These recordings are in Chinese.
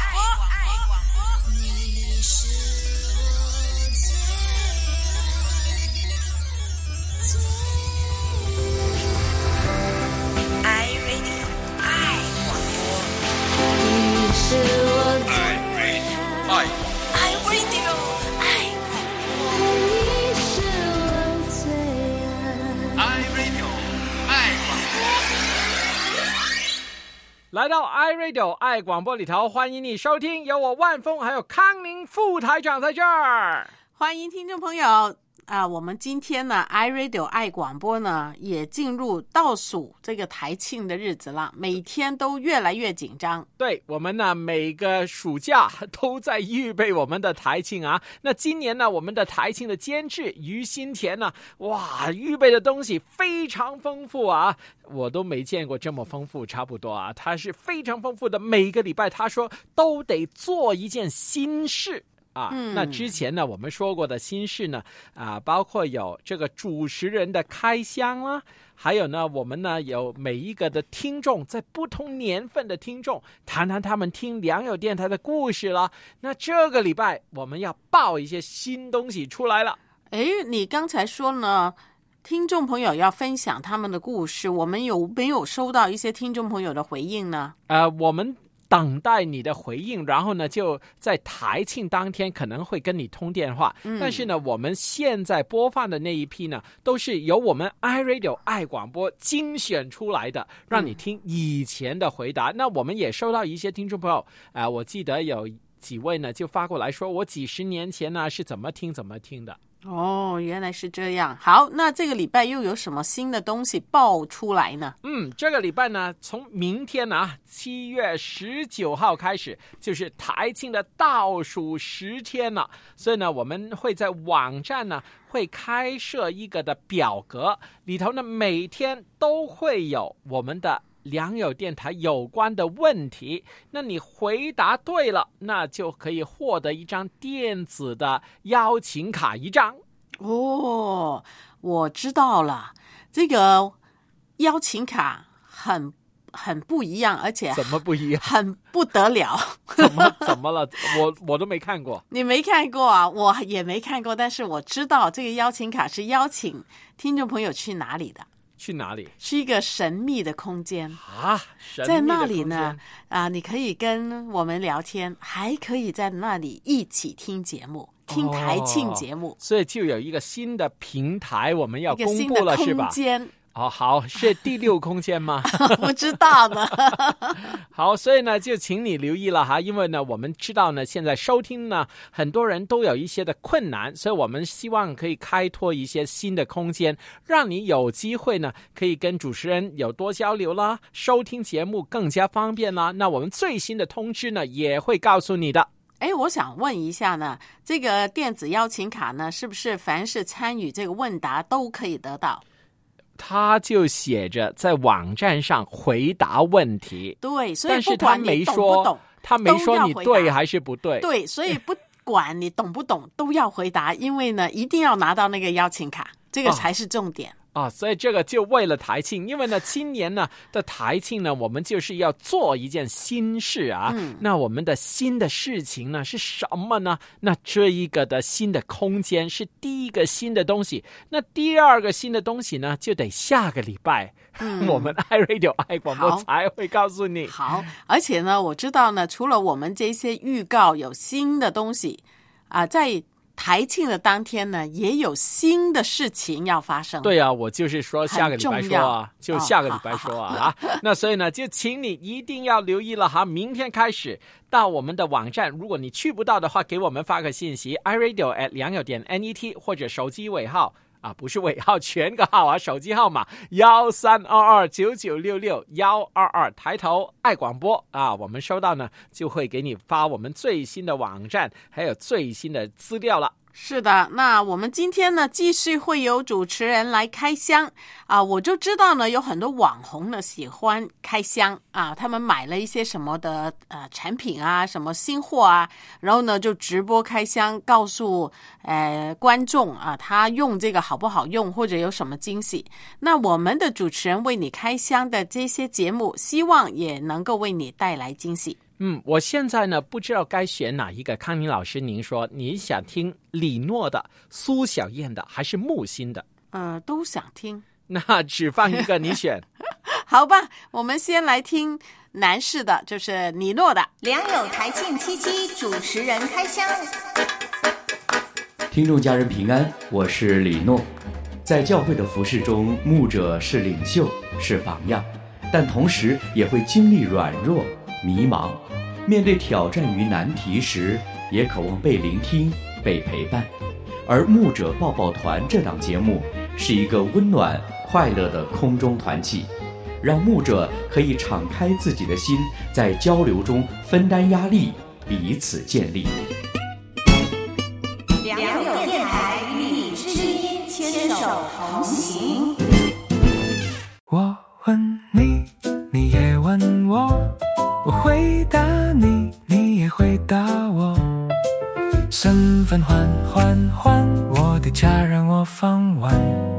你是我最爱 iRadio 爱广播，你是我最爱 iRadio 爱广播，你是我最爱 iRadio 爱广播。 来到 iRadio 爱广播里头，欢迎你收听，有我万峰还有康宁副台长在这儿。 欢迎听众朋友我们今天呢 iRadio 爱广播呢也进入倒数这个台庆的日子了，每天都越来越紧张。 对，我们呢每个暑假都在预备我们的台庆啊。那今年呢，我们的台庆的监制于新田呢，哇，预备的东西非常丰富啊，我都没见过这么丰富，差不多啊，它是非常丰富的。每个礼拜他说都得做一件新事。那之前呢，我们说过的新事呢，包括有这个主持人的开箱啦，还有呢，我们呢有每一个的听众，在不同年份的听众，谈谈他们听良友电台的故事啦。那这个礼拜我们要爆一些新东西出来了。 你刚才说呢，听众朋友要分享他们的故事，我们有没有收到一些听众朋友的回应呢？ 我们等待你的回应，然后呢就在台庆当天可能会跟你通电话，但是呢我们现在播放的那一批呢都是由我们 iRadio 爱广播精选出来的，让你听以前的回答。那我们也收到一些听众朋友我记得有几位呢就发过来说，我几十年前呢是怎么听的。 哦，原来是这样。好，那这个礼拜又有什么新的东西爆出来呢？ 这个礼拜呢，从明天7月19号开始，就是台庆的倒数10天了。所以呢，我们会在网站呢会开设一个的表格，里头呢每天都会有我们的良友电台有关的问题，那你回答对了，那就可以获得一张电子的邀请卡一张。 哦，我知道了，这个邀请卡很不一样，而且怎么不一样？ 很不得了。 怎么了？我都没看过。 你没看过啊？我也没看过，但是我知道这个邀请卡是邀请听众朋友去哪里的。 去哪里？ 是一个神秘的空间神秘的空间在那里呢你可以跟我们聊天，还可以在那里一起听节目，听台庆节目， 所以就有一个新的平台我们要公布了，是吧？ 一个新的空间。 好，是第6空间吗？ 不知道呢。 好，所以呢就请你留意了哈，因为呢我们知道呢现在收听呢很多人都有一些的困难，所以我们希望可以开拓一些新的空间，让你有机会呢可以跟主持人有多交流啦，收听节目更加方便啦。那我们最新的通知呢也会告诉你的。 我想问一下呢，这个电子邀请卡呢是不是凡是参与这个问答都可以得到？ 他就写着在网站上回答问题， 对，所以不管你懂不懂， 他没说你对还是不对， 对，所以不管你懂不懂都要回答，因为呢一定要拿到那个邀请卡，这个才是重点。 所以这个就为了台庆，因为呢今年呢的台庆呢我们就是要做一件新事啊。那我们的新的事情呢是什么呢？那这一个的新的空间是第一个新的东西，那第二个新的东西呢就得下个礼拜我们 iRadio 爱广播才会告诉你。 好，而且呢我知道呢除了我们这些预告有新的东西在台庆的当天呢也有新的事情要发生。 对啊，我就是说下个礼拜说就下个礼拜说那所以呢就请你一定要留意了哈，明天开始到我们的网站，如果你去不到的话给我们发个信息 iRadio@良友.net 或者手机尾号不是尾号，全个号手机号码13229966 抬头爱广播我们收到呢就会给你发我们最新的网站还有最新的资料了。 是的，那我们今天呢继续会有主持人来开箱我就知道呢有很多网红呢喜欢开箱他们买了一些什么的产品什么新货然后呢就直播开箱告诉观众他用这个好不好用或者有什么惊喜。那我们的主持人为你开箱的这些节目希望也能够为你带来惊喜。 我现在呢不知道该选哪一个。康宁老师，您说你想听李诺的、苏小燕的还是木心的？ 都想听。 那只放一个，你选。 好吧，我们先来听男士的，就是李诺的。 良友台庆77主持人开箱。 听众家人平安，我是李诺。在教会的服事中，牧者是领袖，是榜样，但同时也会经历软弱、迷茫，面对挑战与难题时，也渴望被聆听、被陪伴。而牧者抱抱团这档节目是一个温暖快乐的空中团契，让牧者可以敞开自己的心，在交流中分担压力，彼此建立。 良友电台与你知音牵手同行。 我问你，你也问我，我回答你，你也回答我。身份换换换，我的家让我放完。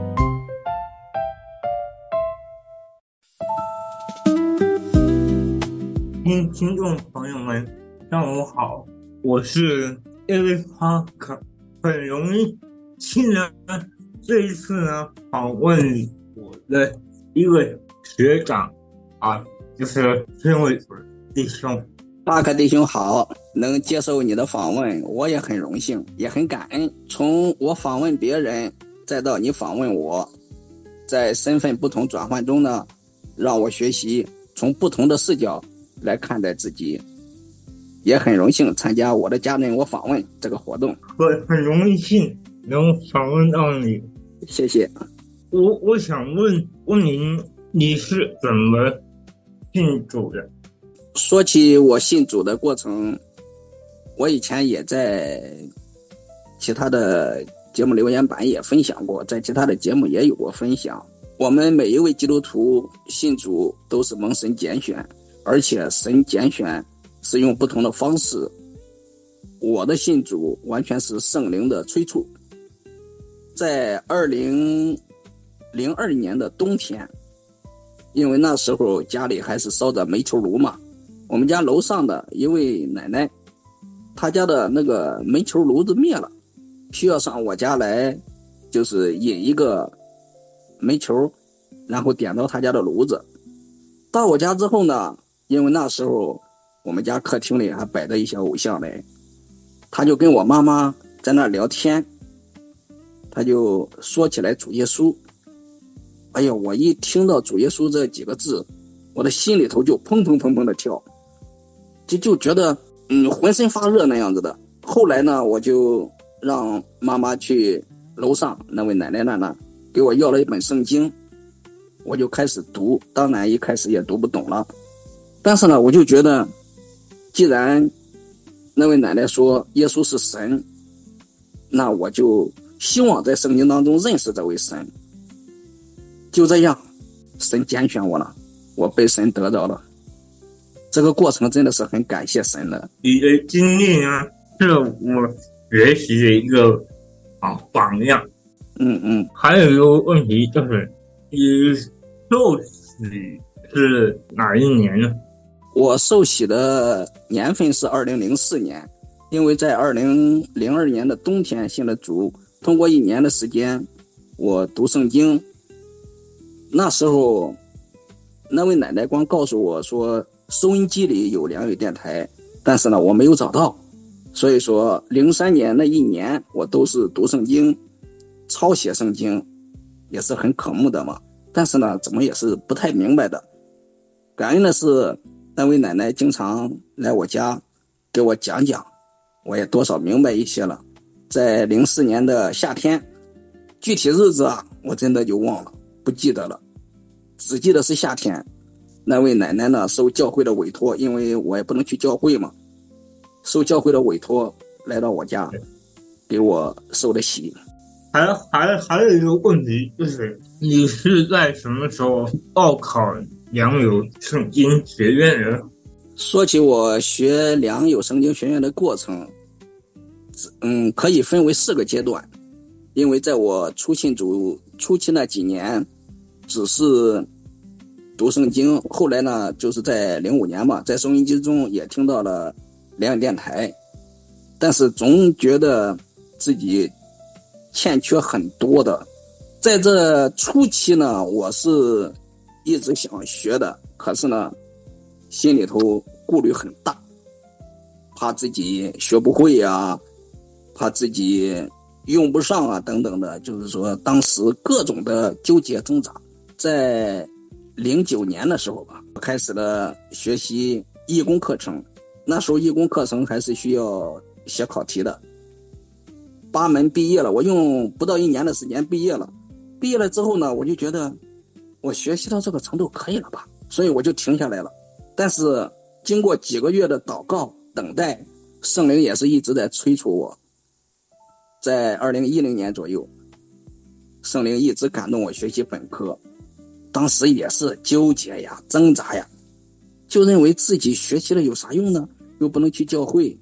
听众朋友们，上午好，我是因为他很容易亲人。这一次呢，访问我的一位学长就是孙伟弟兄。 巴克弟兄好，能接受你的访问，我也很荣幸，也很感恩。从我访问别人，再到你访问我，在身份不同转换中呢，让我学习从不同的视角来看待自己，也很荣幸参加我的家人我访问这个活动。 很荣幸能访问到你， 谢谢。 我想问您，你是怎么信主的？ 说起我信主的过程，我以前也在其他的节目留言板也分享过，在其他的节目也有过分享。我们每一位基督徒信主都是蒙神拣选，而且神拣选是用不同的方式。我的信主完全是圣灵的催促。在2002年的冬天，因为那时候家里还是烧着煤球炉嘛，我们家楼上的一位奶奶，她家的那个煤球炉子灭了，需要上我家来，就是引一个煤球，然后点到她家的炉子。到我家之后呢，因为那时候我们家客厅里还摆着一些偶像嘞，她就跟我妈妈在那聊天，她就说起来主耶稣。哎呀，我一听到主耶稣这几个字，我的心里头就砰砰砰砰的跳，就觉得浑身发热那样子的。后来呢，我就让妈妈去楼上那位奶奶那给我要了一本圣经，我就开始读。当然一开始也读不懂了，但是呢，我就觉得既然那位奶奶说耶稣是神，那我就希望在圣经当中认识这位神。就这样，神拣选我了，我被神得着了。这个过程真的是很感谢神的。 你的经历呢，是我学习的一个榜样。还有一个问题就是，你受洗是哪一年呢？ 我受洗的年份是2004年，因为在2002年的冬天信了主，通过1年的时间，我读圣经。那时候那位奶奶光告诉我说收音机里有良友电台，但是呢我没有找到，所以说03年那1年我都是读圣经，抄写圣经，也是很渴慕的嘛，但是呢怎么也是不太明白的。感恩的是那位奶奶经常来我家给我讲讲，我也多少明白一些了。在04年的夏天，具体日子我真的就忘了，不记得了，只记得是夏天。那位奶奶呢受教会的委托，因为我也不能去教会嘛，受教会的委托来到我家给我受的洗。 还有一个问题，就是你是在什么时候报考良友圣经学院的？ 说起我学良友圣经学院的过程，可以分为4个阶段。因为在我初信主初期那几年，只是读圣经。后来呢，就是在05年嘛，在收音机中也听到了良友电台，但是总觉得自己欠缺很多的。在这初期呢，我是一直想学的，可是呢，心里头顾虑很大，怕自己学不会啊，怕自己用不上啊，等等的，就是说当时各种的纠结挣扎。在09年的时候吧，开始了学习义工课程。那时候义工课程还是需要写考题的，8门毕业了，我用不到1年的时间毕业了。毕业了之后呢，我就觉得我学习到这个程度可以了吧，所以我就停下来了。但是经过几个月的祷告等待，圣灵也是一直在催促我。在2010年左右，圣灵一直感动我学习本科，当时也是纠结呀挣扎呀，就认为自己学习了有啥用呢，又不能去教会。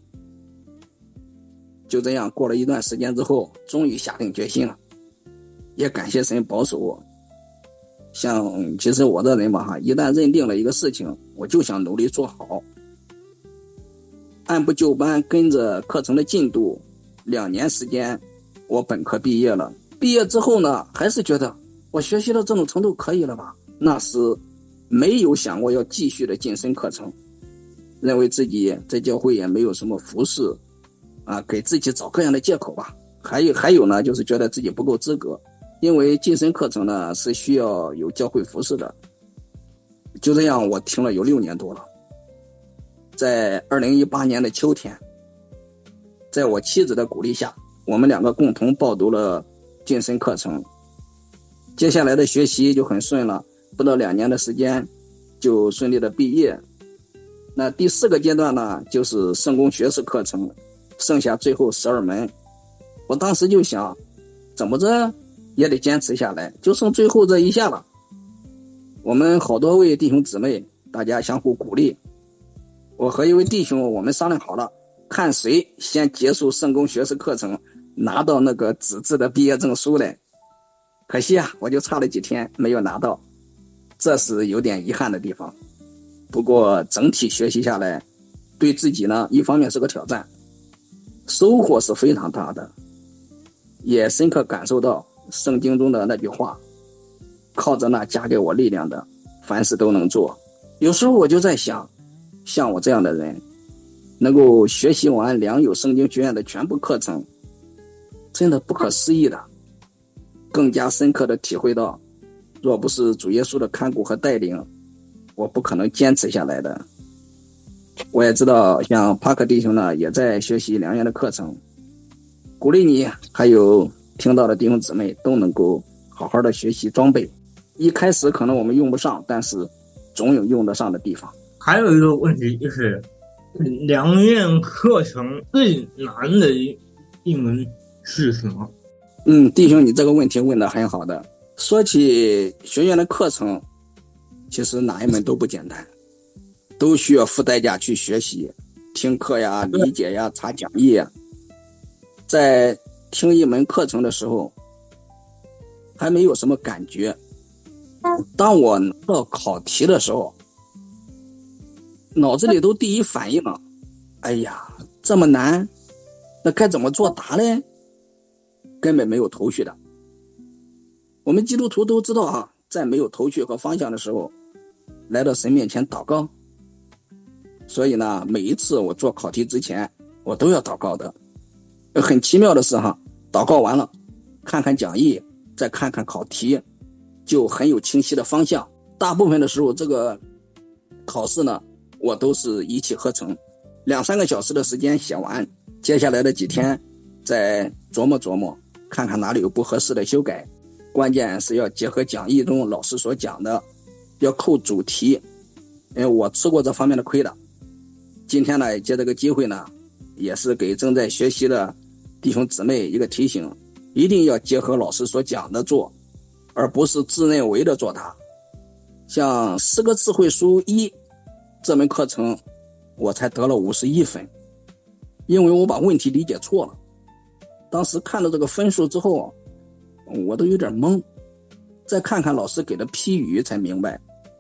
就这样过了一段时间之后，终于下定决心了，也感谢神保守我。其实我这人吧，一旦认定了一个事情，我就想努力做好，按部就班跟着课程的进度，2年时间我本科毕业了。毕业之后呢，还是觉得我学习到这种程度可以了吧，那时没有想过要继续的晋升课程，认为自己在教会也没有什么服侍啊，给自己找各样的借口吧。还有呢，就是觉得自己不够资格，因为晋升课程呢是需要有教会服侍的。就这样我听了有6年多了。在2018年的秋天，在我妻子的鼓励下，我们2个共同报读了晋升课程。接下来的学习就很顺了，不到2年的时间就顺利的毕业。那第4个阶段呢，就是圣工学士课程，剩下最后12门。我当时就想，怎么着也得坚持下来，就剩最后这一下了。我们好多位弟兄姊妹，大家相互鼓励。我和一位弟兄，我们商量好了，看谁先结束圣工学士课程，拿到那个纸质的毕业证书来。可惜啊，我就差了几天没有拿到，这是有点遗憾的地方。不过整体学习下来，对自己呢，一方面是个挑战，收获是非常大的，也深刻感受到圣经中的那句话，靠着那加给我力量的，凡事都能做。有时候我就在想，像我这样的人，能够学习完良友圣经学院的全部课程，真的不可思议的，更加深刻的体会到，若不是主耶稣的看顾和带领，我不可能坚持下来的。我也知道像帕克弟兄呢，也在学习良缘的课程，鼓励你还有听到的弟兄姊妹都能够好好的学习装备。一开始可能我们用不上，但是总有用得上的地方。 还有一个问题就是，良缘课程最难的一门是什么？ 弟兄，你这个问题问得很好的。说起学院的课程，其实哪一门都不简单，都需要付代价去学习，听课呀、理解呀、查讲义呀。在听一门课程的时候，还没有什么感觉。当我拿到考题的时候，脑子里都第一反应，哎呀，这么难，那该怎么作答呢？根本没有头绪的。我们基督徒都知道啊，在没有头绪和方向的时候，来到神面前祷告。所以呢，每一次我做考题之前，我都要祷告的。很奇妙的是祷告完了，看看讲义，再看看考题，就很有清晰的方向。大部分的时候，这个考试呢，我都是一气呵成，2-3个小时的时间写完，接下来的几天再琢磨琢磨，看看哪里有不合适的修改。关键是要结合讲义中老师所讲的，要扣主题。因为我吃过这方面的亏的。今天呢，借这个机会呢，也是给正在学习的弟兄姊妹一个提醒，一定要结合老师所讲的做，而不是自认为的作答。像诗歌智慧书1这门课程，我才得了51分，因为我把问题理解错了。当时看到这个分数之后，我都有点懵，再看看老师给的批语才明白，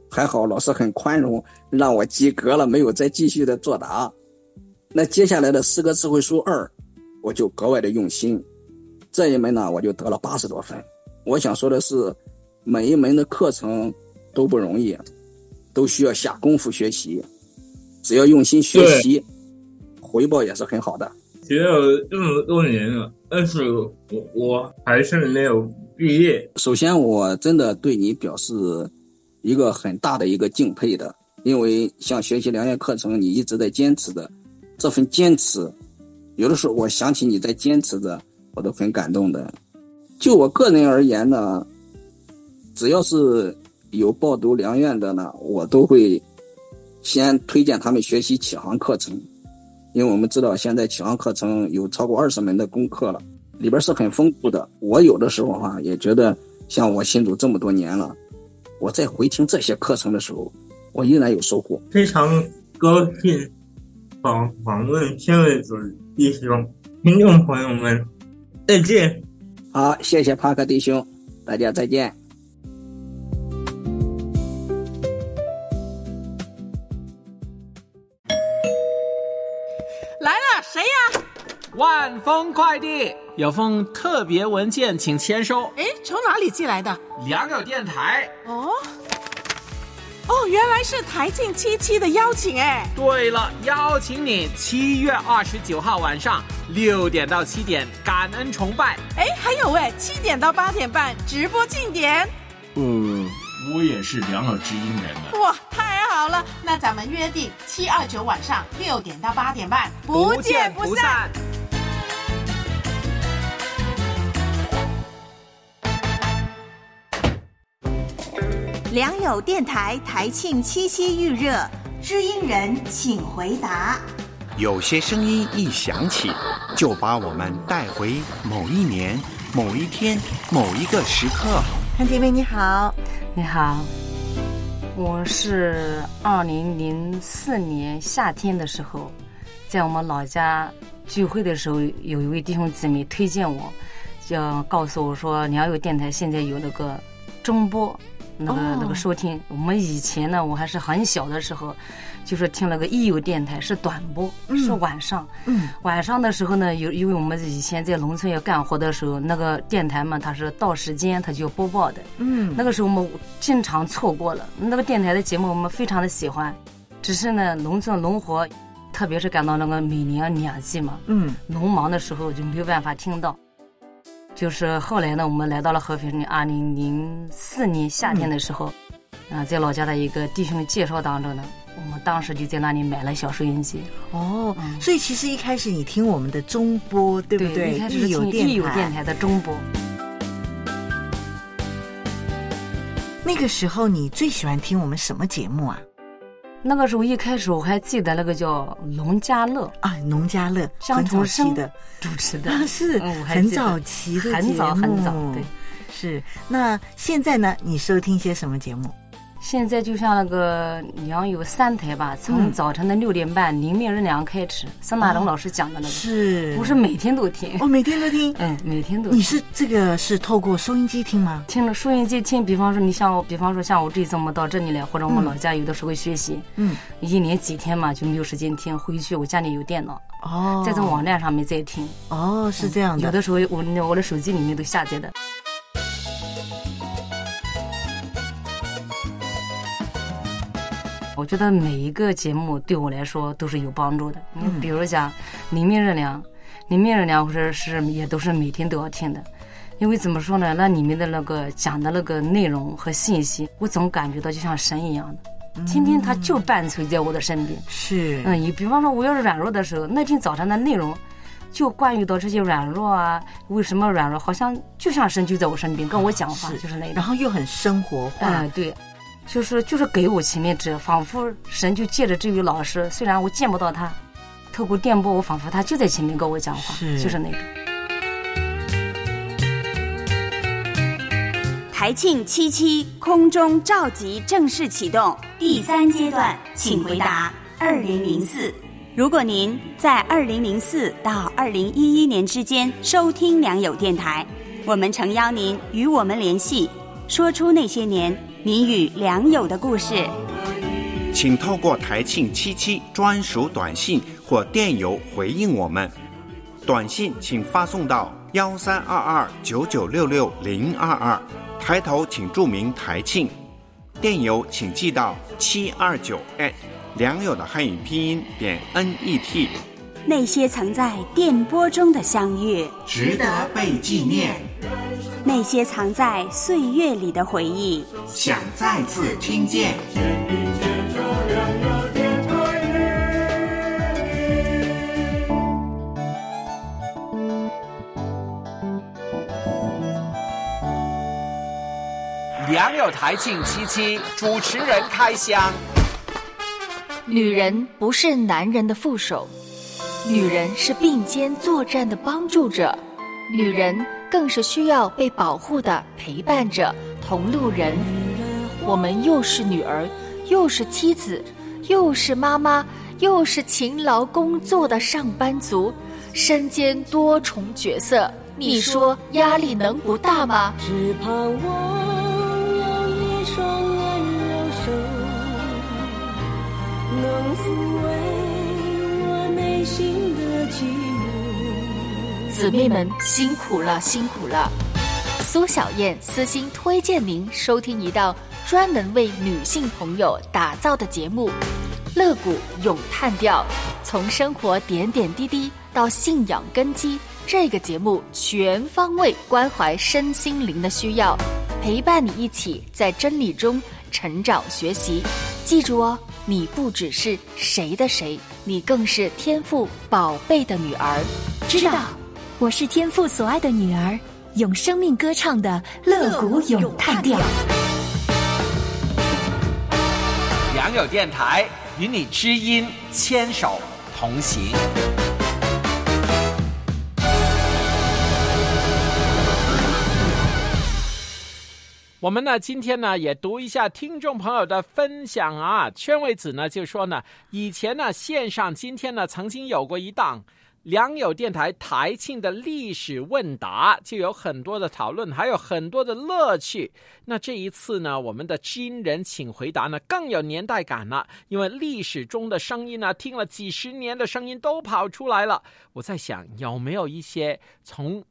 还好老师很宽容，让我及格了，没有再继续的作答。那接下来的诗歌词汇书2，我就格外的用心，这一门呢我就得了80多分。我想说的是，每一门的课程都不容易，都需要下功夫学习，只要用心学习，回报也是很好的。 学了这么多年了，但是我还是没有毕业。 首先我真的对你表示一个很大的一个敬佩的，因为像学习良缘课程你一直在坚持的，这份坚持有的时候我想起你在坚持的，我都很感动的。就我个人而言呢，只要是有报读良缘的呢，我都会先推荐他们学习启航课程，因为我们知道现在启航课程有超过20门的功课了，里边是很丰富的。我有的时候也觉得像我信主这么多年了，我在回听这些课程的时候，我依然有收获。 非常高兴访问千位子弟兄，听众朋友们再见。 好，谢谢帕克弟兄，大家再见。 来了，谁呀？ 万丰快递有封特别文件，请签收。 诶，从哪里寄来的？ 良友电台。 原来是台庆77的邀请哎。 对了，邀请你7月29号晚上6点到7点感恩崇拜。 哎，还有7点到8点半直播庆典。 我也是良友之音人了。 哇，太好了！那咱们约定7、2、9晚上6点到8点半，不见不散。 良友电台台庆77预热，知音人请回答。 有些声音一响起，就把我们带回某一年、某一天、某一个时刻。 潘姐妹你好。 你好，我是2004年夏天的时候，在我们老家聚会的时候，有一位弟兄姊妹推荐我，就告诉我说良友电台现在有那个中播那个收听。我们以前呢，我还是很小的时候，就是听了个益友电台，是短播，是晚上。晚上的时候呢，因为我们以前在农村要干活的时候，那个电台嘛，它是到时间它就播报的。那个时候我们经常错过了那个电台的节目，我们非常的喜欢。只是呢，农村农活，特别是赶到那个每年2季嘛，农忙的时候就没有办法听到。就是后来呢，我们来到了合肥，2004年夏天的时候，在老家的一个弟兄介绍当中呢，我们当时就在那里买了小收音机。 所以其实一开始你听我们的中播，对不对？ 一开始是听益友电台的中播。 那个时候你最喜欢听我们什么节目啊？ 那个时候一开始我还记得那个叫农家乐农家乐， 张崇生的主持的， 是很早期的节目， 很早，对， 是。那现在呢？你收听些什么节目？ 现在就像那个良友3台吧，从早晨的6点半灵命日粮开始，桑大龙老师讲的那个， 是不是每天都听？ 每天都听， 每天都听。 你是这个是透过收音机听吗？ 听了收音机听，比方说像我这次我们到这里来，或者我们老家有的时候学习，一年几天嘛就没有时间听，回去我家里有电脑，再从网站上面再听。 是这样的。 有的时候我的手机里面都下载的。我觉得每一个节目对我来说都是有帮助的。比如讲灵命日粮或者是也都是每天都要听的。因为怎么说呢，那里面的那个讲的那个内容和信息，我总感觉到就像神一样的，天天他就伴随在我的身边。 是， 你比方说我要是软弱的时候，那天早上的内容就关于到这些软弱为什么软弱，好像就像神就在我身边跟我讲话，就是那种， 然后又很生活化。 对。就是给我前面指，仿佛神就借着这位老师，虽然我见不到他，透过电波，我仿佛他就在前面跟我讲话，就是那个。 台庆77空中召集正式启动第3阶段，请回答2004。如果您在2004到2011年之间收听良友电台，我们诚邀您与我们联系，说出那些年你与良友的故事。 请透过台庆77专属短信或电邮回应我们。短信请发送到132299660022，抬头请注明台庆。电邮请寄到729@良友的汉语拼音.net。 那些曾在电波中的相遇， 值得被纪念。 那些藏在岁月里的回忆， 想再次听见。 良友台庆77主持人开箱。 女人不是男人的副手，女人是并肩作战的帮助者，女人更是需要被保护的陪伴者、同路人。我们又是女儿，又是妻子，又是妈妈，又是勤劳工作的上班族，身兼多重角色，你说压力能不大吗？ 只盼望有一双温柔手，能抚慰我内心的寂寞。 姊妹们辛苦了，辛苦了。苏小燕私心推荐您收听一档专门为女性朋友打造的节目《乐谷咏叹调》，从生活点点滴滴到信仰根基，这个节目全方位关怀身心灵的需要，陪伴你一起在真理中成长学习。记住哦，你不只是谁的谁，你更是天父宝贝的女儿。 知道，我是天父所爱的女儿，用生命歌唱的乐谷咏叹调。 良友电台与你知音牵手同行。我们呢，今天呢也读一下听众朋友的分享啊。圈位子呢就说呢，以前呢线上今天呢曾经有过一档良友电台台庆的历史问答，就有很多的讨论，还有很多的乐趣。那这一次呢，我们的知音人请回答呢更有年代感了，因为历史中的声音呢，听了几十年的声音都跑出来了。我在想，有没有一些从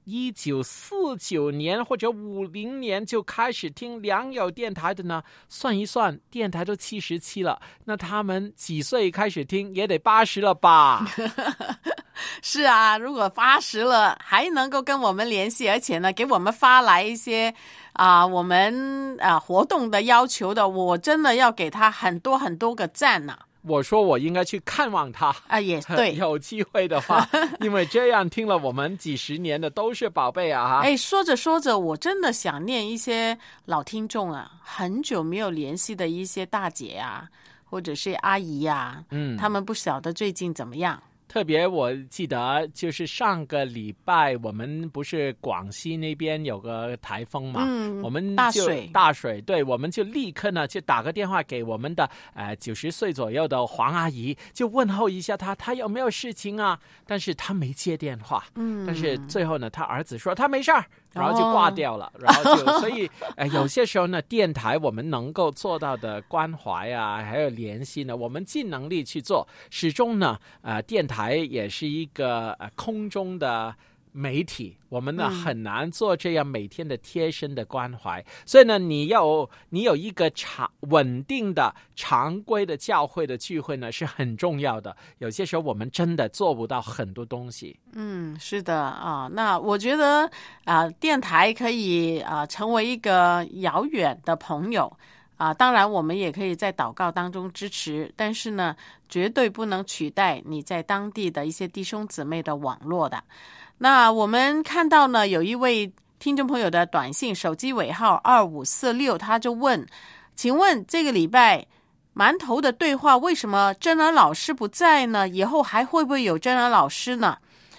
1949年或者50年就开始听良友电台的呢？算一算，电台都77了，那他们几岁开始听，也得80了吧？ 是啊，如果80了还能够跟我们联系，而且呢给我们发来一些我们活动的要求的，我真的要给他很多很多个赞呢。 我说我应该去看望他啊，也对， 有机会的话，因为这样听了我们几十年的都是宝贝啊！ 哎，说着说着，我真的想念一些老听众啊，很久没有联系的一些大姐啊，或者是阿姨啊，他们不晓得最近怎么样。 特别我记得就是上个礼拜我们不是广西那边有个台风嘛，我们就大水，对，我们就立刻呢就打个电话给我们的90岁左右的黄阿姨，就问候一下她有没有事情啊，但是她没接电话，但是最后呢她儿子说她没事儿，然后就挂掉了，然后就所以有些时候呢电台我们能够做到的关怀啊还有联系呢，我们尽能力去做，始终呢电台也是一个空中的媒体，我们呢很难做这样每天的贴身的关怀，所以呢你有一个稳定的常规的教会的聚会呢是很重要的，有些时候我们真的做不到很多东西。 是的啊，那我觉得电台可以成为一个遥远的朋友当然我们也可以在祷告当中支持，但是呢绝对不能取代你在当地的一些弟兄姊妹的网络的。那我们看到呢有一位听众朋友的短信，手机尾号2546，他就问，请问这个礼拜馒头的对话为什么真儿老师不在呢？以后还会不会有真儿老师呢？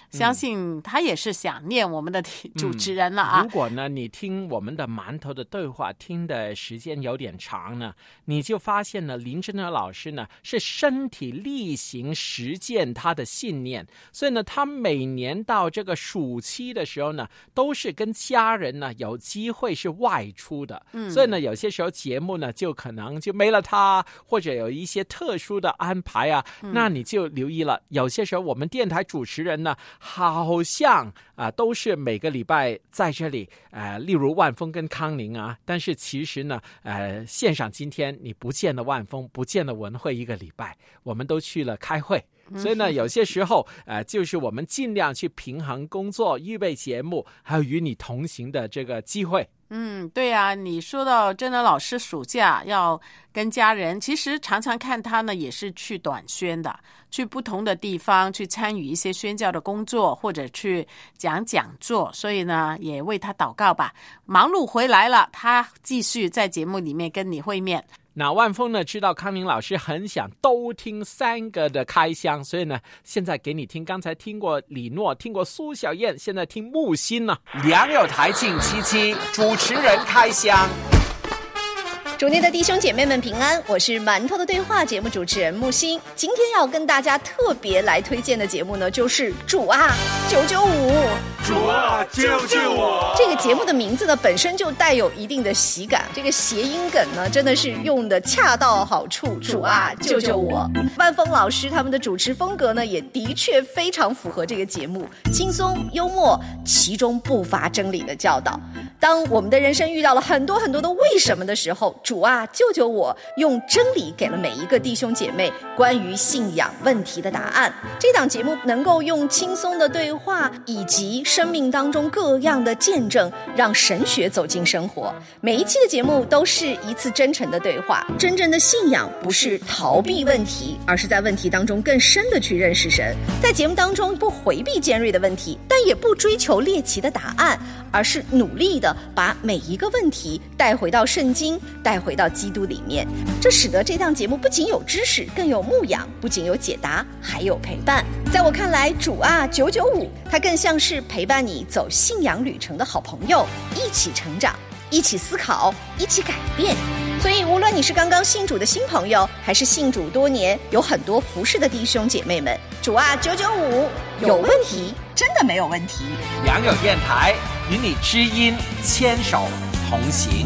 相信他也是想念我们的主持人了啊。 如果呢你听我们的馒头的对话听的时间有点长呢，你就发现呢林真的老师呢是身体力行实践他的信念，所以呢他每年到这个暑期的时候呢都是跟家人呢有机会是外出的，所以呢有些时候节目呢就可能就没了他，或者有一些特殊的安排啊，那你就留意了，有些时候我们电台主持人呢好像都是每个礼拜在这里例如万峰跟康宁啊，但是其实呢线上今天你不见了万峰，不见了文慧一个礼拜，我们都去了开会，所以呢有些时候就是我们尽量去平衡工作、预备节目还有与你同行的这个机会。 对啊，你说到真的老师暑假要跟家人，其实常常看他呢也是去短宣的，去不同的地方去参与一些宣教的工作，或者去讲讲座，所以呢也为他祷告吧。忙碌回来了，他继续在节目里面跟你会面。 那万峰呢知道康宁老师很想都听三个的开箱，所以呢现在给你听，刚才听过李诺，听过苏小燕，现在听木心呢。良友台庆77主持人开箱。 主内的弟兄姐妹们平安，我是馒头的对话节目主持人木星。今天要跟大家特别来推荐的节目呢，就是主啊995。 主啊救救我！ 这个节目的名字呢，本身就带有一定的喜感，这个谐音梗呢，真的是用的恰到好处。主啊救救我！万峰老师他们的主持风格呢，也的确非常符合这个节目，轻松幽默，其中不乏真理的教导。当我们的人生遇到了很多很多的为什么的时候，主啊救救我，用真理给了每一个弟兄姐妹关于信仰问题的答案。这档节目能够用轻松的对话以及生命当中各样的见证，让神学走进生活。每一期的节目都是一次真诚的对话。真正的信仰不是逃避问题，而是在问题当中更深的去认识神。在节目当中不回避尖锐的问题，但也不追求猎奇的答案，而是努力的把每一个问题带回到圣经，带回到基督里面。这使得这档节目不仅有知识，更有牧养，不仅有解答，还有陪伴。在我看来，主啊995，它更像是陪伴你走信仰旅程的好朋友，一起成长，一起思考，一起改变。所以无论你是刚刚信主的新朋友，还是信主多年有很多服事的弟兄姐妹们，主啊995，有问题真的没有问题。 良友电台与你知音牵手同行。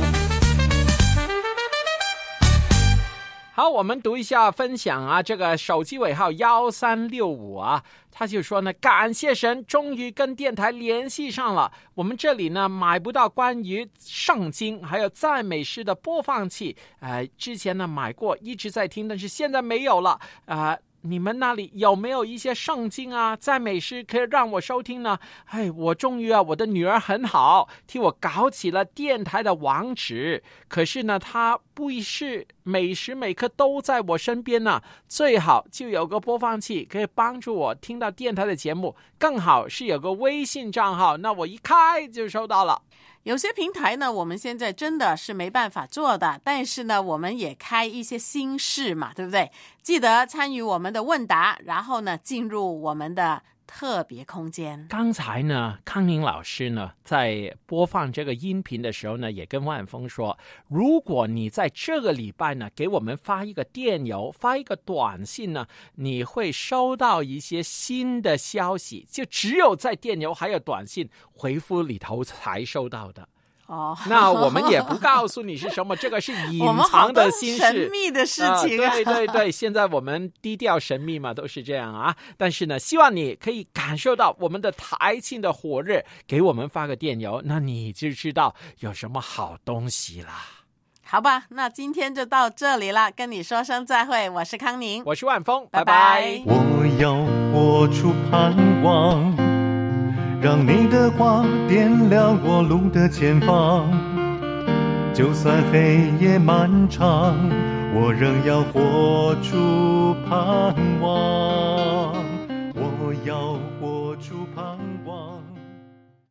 好，我们读一下分享啊，这个手机尾号1365啊，他就说呢，感谢神，终于跟电台联系上了。我们这里呢买不到关于圣经还有赞美诗的播放器，之前呢买过，一直在听，但是现在没有了你们那里有没有一些圣经啊、赞美诗可以让我收听呢？我终于我的女儿很好，替我搞起了电台的网址。可是呢，她不是每时每刻都在我身边呢。最好就有个播放器可以帮助我听到电台的节目，更好是有个微信账号，那我一开就收到了。 有些平台呢，我们现在真的是没办法做的，但是呢，我们也开一些新事嘛，对不对？记得参与我们的问答，然后呢，进入我们的特别空间。 刚才呢，康宁老师呢在播放这个音频的时候呢，也跟万峰说，如果你在这个礼拜呢给我们发一个电邮，发一个短信呢，你会收到一些新的消息，就只有在电邮还有短信回复里头才收到的。那我们也不告诉你是什么，这个是隐藏的心事， 神秘的事情对，现在我们低调神秘嘛，都是这样啊。但是呢，希望你可以感受到我们的台庆的火热，给我们发个电邮，那你就知道有什么好东西啦。 好吧，那今天就到这里了，跟你说声再会。我是康宁， 我是万峰， 拜拜。 我要活出盼望，让你的话点亮我路的前方，就算黑夜漫长，我仍要活出盼望。